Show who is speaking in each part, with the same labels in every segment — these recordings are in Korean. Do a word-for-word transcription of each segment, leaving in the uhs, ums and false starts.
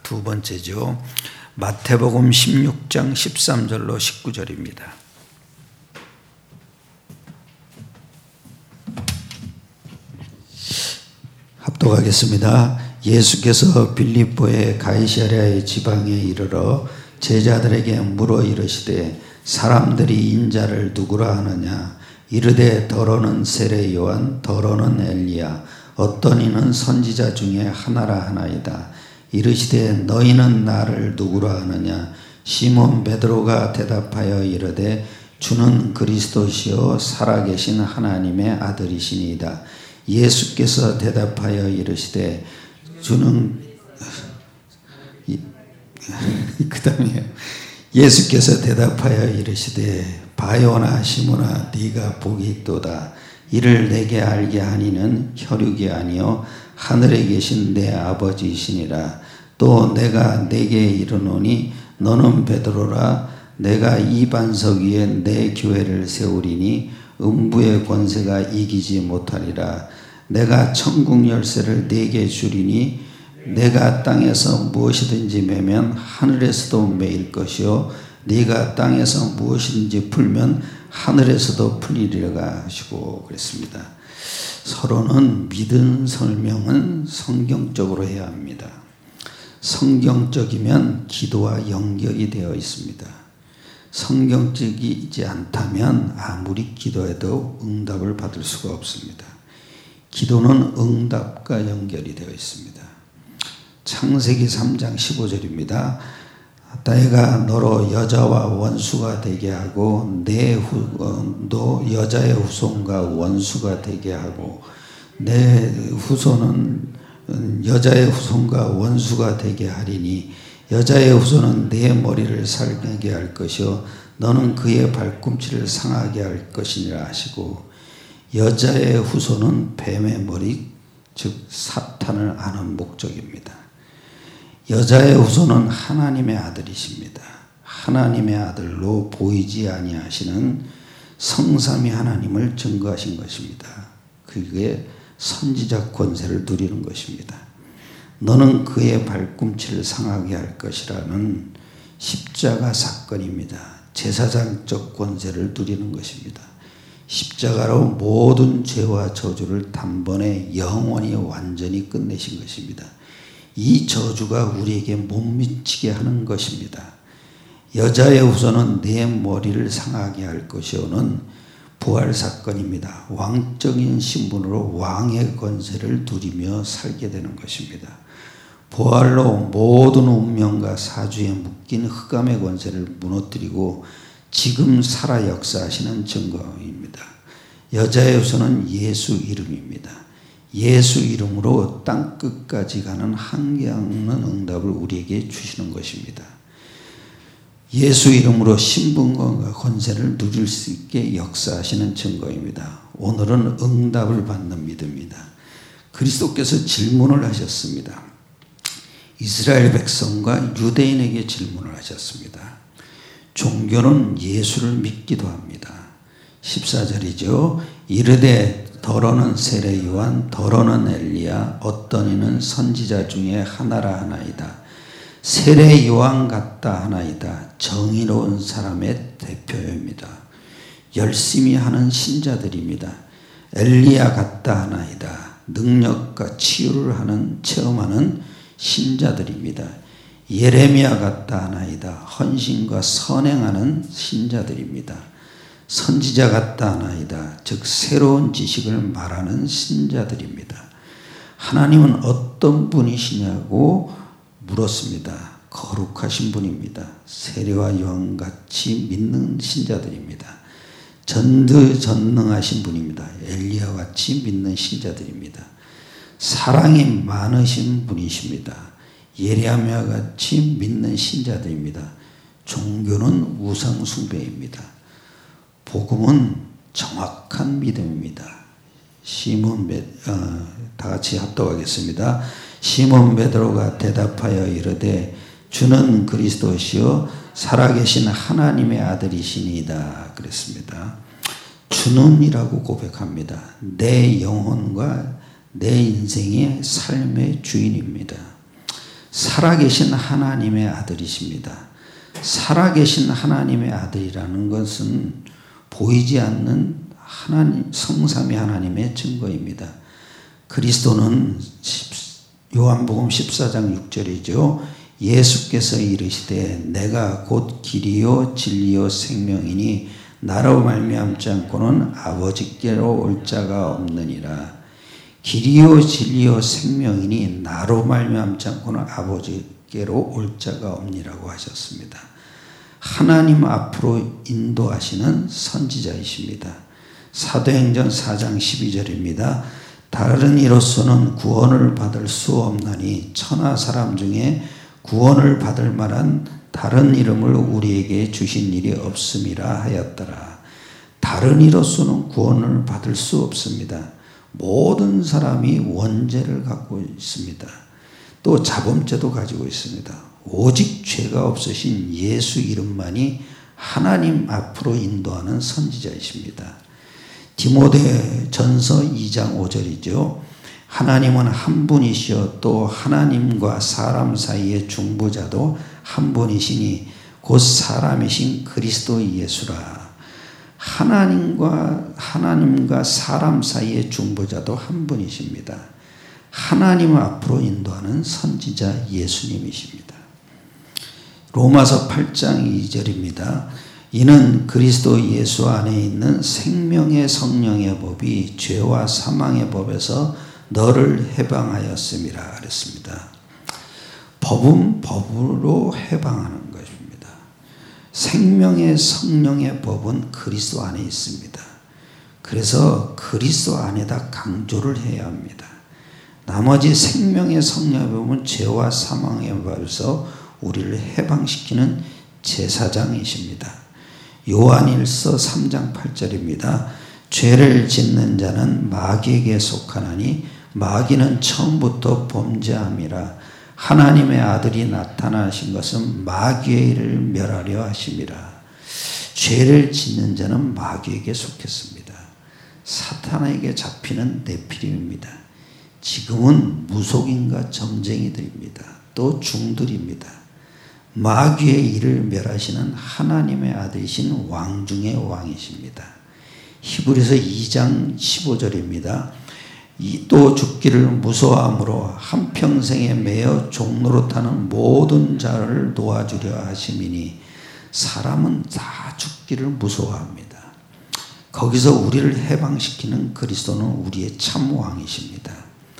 Speaker 1: 두 번째죠. 마태복음 십육 장 십삼 절로 십구 절입니다. 합독하겠습니다. 예수께서 빌립보의 가이사랴의 지방에 이르러 제자들에게 물어 이르시되 사람들이 인자를 누구라 하느냐. 이르되 더러는 세례 요한, 더러는 엘리야, 어떤 이는 선지자 중에 하나라 하나이다. 이르시되 너희는 나를 누구라 하느냐. 시몬 베드로가 대답하여 이르되 주는 그리스도시요 살아계신 하나님의 아들이시니이다. 예수께서 대답하여 이르시되 주는 그 다음에 예수께서 대답하여 이르시되 바요나 시몬아 네가 복이 있도다. 이를 내게 알게 하니는 혈육이 아니요 하늘에 계신 내 아버지이시니라. 또 내가 내게 이르노니 너는 베드로라. 내가 이 반석 위에 내 교회를 세우리니 음부의 권세가 이기지 못하리라. 내가 천국 열쇠를 네게 주리니 내가 땅에서 무엇이든지 매면 하늘에서도 매일 것이요 네가 땅에서 무엇이든지 풀면 하늘에서도 풀리리라 하시고 그랬습니다. 서로는 믿음 설명은 성경적으로 해야 합니다. 성경적이면 기도와 연결이 되어 있습니다. 성경적이지 않다면 아무리 기도해도 응답을 받을 수가 없습니다. 기도는 응답과 연결이 되어 있습니다. 창세기 삼 장 십오 절입니다. 내가 너로 여자와 원수가 되게 하고 내 후도 여자의 후손과 원수가 되게 하고 내 후손은 여자의 후손과 원수가 되게 하리니 여자의 후손은 내 머리를 살게 할 것이요 너는 그의 발꿈치를 상하게 할 것이니라 하시고 여자의 후손은 뱀의 머리 즉 사탄을 아는 목적입니다. 여자의 후손은 하나님의 아들이십니다. 하나님의 아들로 보이지 아니하시는 성삼위 하나님을 증거하신 것입니다. 그게 선지자 권세를 누리는 것입니다. 너는 그의 발꿈치를 상하게 할 것이라는 십자가 사건입니다. 제사장적 권세를 누리는 것입니다. 십자가로 모든 죄와 저주를 단번에 영원히 완전히 끝내신 것입니다. 이 저주가 우리에게 못 미치게 하는 것입니다. 여자의 후손은 내 머리를 상하게 할 것이오는 부활 사건입니다. 왕적인 신분으로 왕의 권세를 누리며 살게 되는 것입니다. 부활로 모든 운명과 사주에 묶인 흑암의 권세를 무너뜨리고 지금 살아 역사하시는 증거입니다. 여자의 후손은 예수 이름입니다. 예수 이름으로 땅끝까지 가는 한계 없는 응답을 우리에게 주시는 것입니다. 예수 이름으로 신분과 권세를 누릴 수 있게 역사하시는 증거입니다. 오늘은 응답을 받는 믿음입니다. 그리스도께서 질문을 하셨습니다. 이스라엘 백성과 유대인에게 질문을 하셨습니다. 종교는 예수를 믿기도 합니다. 십사 절이죠. 이르되 더러는 세례 요한, 더러는 엘리야, 어떤 이는 선지자 중에 하나라 하나이다. 세례 요한 같다 하나이다. 정의로운 사람의 대표입니다. 열심히 하는 신자들입니다. 엘리야 같다 하나이다. 능력과 치유를 하는 체험하는 신자들입니다. 예레미야 같다 하나이다. 헌신과 선행하는 신자들입니다. 선지자 같다 하나이다. 즉 새로운 지식을 말하는 신자들입니다. 하나님은 어떤 분이시냐고 물었습니다. 거룩하신 분입니다. 세례와 요한같이 믿는 신자들입니다. 전지전능하신 분입니다. 엘리야같이 믿는 신자들입니다. 사랑이 많으신 분이십니다. 예레미야같이 믿는 신자들입니다. 종교는 우상 숭배입니다. 복음은 정확한 믿음입니다. 시몬 베, 어, 다 같이 합독하겠습니다. 시몬 베드로가 대답하여 이르되 주는 그리스도시요 살아계신 하나님의 아들이시니이다 그랬습니다. 주는이라고 고백합니다. 내 영혼과 내 인생의 삶의 주인입니다. 살아계신 하나님의 아들이십니다. 살아계신 하나님의 아들이라는 것은 보이지 않는 하나님, 성삼위 하나님의 증거입니다. 그리스도는 요한복음 십사 장 육 절이죠. 예수께서 이르시되 내가 곧 길이요 진리요 생명이니 나로 말미암지 않고는 아버지께로 올 자가 없느니라. 길이요 진리요 생명이니 나로 말미암지 않고는 아버지께로 올 자가 없니라고 하셨습니다. 하나님 앞으로 인도하시는 선지자이십니다. 사도행전 사 장 십이 절입니다. 다른 이로서는 구원을 받을 수 없나니 천하 사람 중에 구원을 받을 만한 다른 이름을 우리에게 주신 일이 없음이라 하였더라. 다른 이로서는 구원을 받을 수 없습니다. 모든 사람이 원죄를 갖고 있습니다. 또 자범죄도 가지고 있습니다. 오직 죄가 없으신 예수 이름만이 하나님 앞으로 인도하는 선지자이십니다. 디모데 전서 이 장 오 절이죠. 하나님은 한 분이시여 또 하나님과 사람 사이의 중보자도 한 분이시니 곧 사람이신 그리스도 예수라. 하나님과 하나님과 사람 사이의 중보자도 한 분이십니다. 하나님 앞으로 인도하는 선지자 예수님이십니다. 로마서 팔 장 이 절입니다. 이는 그리스도 예수 안에 있는 생명의 성령의 법이 죄와 사망의 법에서 너를 해방하였음이라 그랬습니다. 법은 법으로 해방하는 것입니다. 생명의 성령의 법은 그리스도 안에 있습니다. 그래서 그리스도 안에다 강조를 해야 합니다. 나머지 생명의 성령의 법은 죄와 사망의 법에서 우리를 해방시키는 제사장이십니다. 요한일서 삼 장 팔 절입니다. 죄를 짓는 자는 마귀에게 속하나니 마귀는 처음부터 범죄함이라. 하나님의 아들이 나타나신 것은 마귀의 일을 멸하려 하심이라. 죄를 짓는 자는 마귀에게 속했습니다. 사탄에게 잡히는 네피림입니다. 지금은 무속인과 점쟁이들입니다. 또 중들입니다. 마귀의 일을 멸하시는 하나님의 아들이신 왕 중의 왕이십니다. 히브리서 이 장 십오 절입니다. 또 죽기를 무서워함으로 한평생에 매여 종노릇하는 모든 자를 도와주려 하심이니 사람은 다 죽기를 무서워합니다. 거기서 우리를 해방시키는 그리스도는 우리의 참 왕이십니다.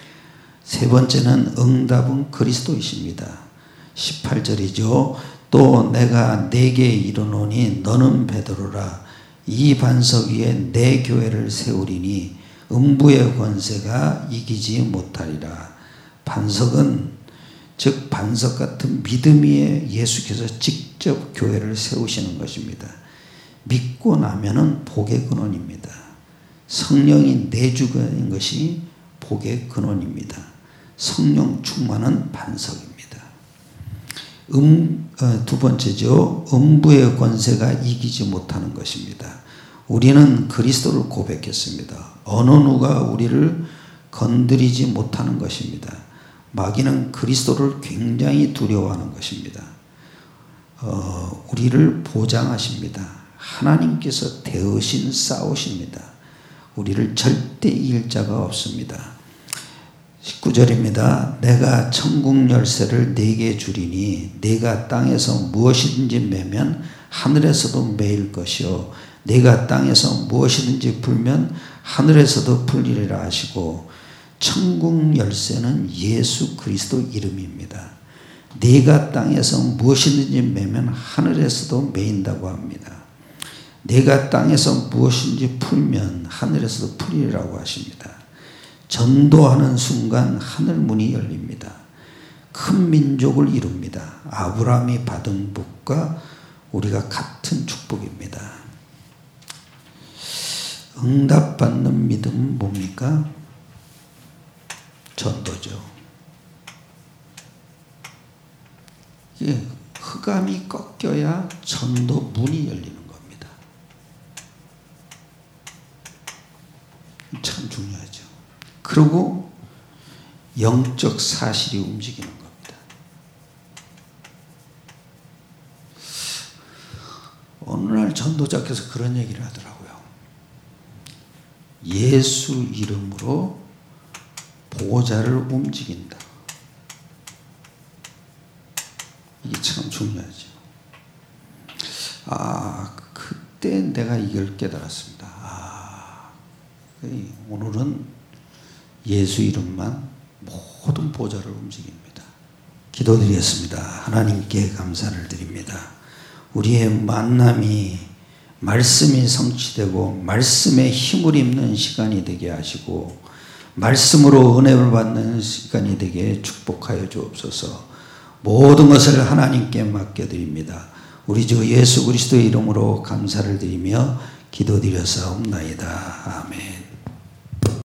Speaker 1: 세 번째는 응답은 그리스도이십니다. 십팔 절이죠. 또 내가 네게 이르노니 너는 베드로라. 이 반석 위에 내 교회를 세우리니 음부의 권세가 이기지 못하리라. 반석은 즉 반석 같은 믿음 위에 예수께서 직접 교회를 세우시는 것입니다. 믿고 나면은 복의 근원입니다. 성령이 내주는 것이 복의 근원입니다. 성령 충만은 반석입니다. 음, 어, 두 번째죠. 음부의 권세가 이기지 못하는 것입니다. 우리는 그리스도를 고백했습니다. 어느 누가 우리를 건드리지 못하는 것입니다. 마귀는 그리스도를 굉장히 두려워하는 것입니다. 어, 우리를 보장하십니다. 하나님께서 대신 싸우십니다. 우리를 절대 이길 자가 없습니다. 십구 절입니다. 내가 천국 열쇠를 네게 주리니 네가 땅에서 무엇이든지 매면 하늘에서도 매일 것이요 네가 땅에서 무엇이든지 풀면 하늘에서도 풀리리라 하시고, 천국 열쇠는 예수 그리스도 이름입니다. 네가 땅에서 무엇이든지 매면 하늘에서도 매인다고 합니다. 네가 땅에서 무엇인지 풀면 하늘에서도 풀리라고 하십니다. 전도하는 순간 하늘문이 열립니다. 큰 민족을 이룹니다. 아브라함이 받은 복과 우리가 같은 축복입니다. 응답받는 믿음은 뭡니까? 전도죠. 이게 흑암이 꺾여야 전도 문이 열리는 겁니다. 참 중요하죠. 그리고 영적 사실이 움직이는 겁니다. 어느 날 전도자께서 그런 얘기를 하더라고요. 예수 이름으로 보좌를 움직인다. 이게 참 중요하죠. 아, 그때 내가 이걸 깨달았습니다. 아, 오늘은 예수 이름만 모든 보좌를 움직입니다. 기도드리겠습니다. 하나님께 감사를 드립니다. 우리의 만남이 말씀이 성취되고 말씀의 힘을 입는 시간이 되게 하시고 말씀으로 은혜를 받는 시간이 되게 축복하여 주옵소서. 모든 것을 하나님께 맡겨드립니다. 우리 주 예수 그리스도의 이름으로 감사를 드리며 기도드려사옵나이다. 아멘.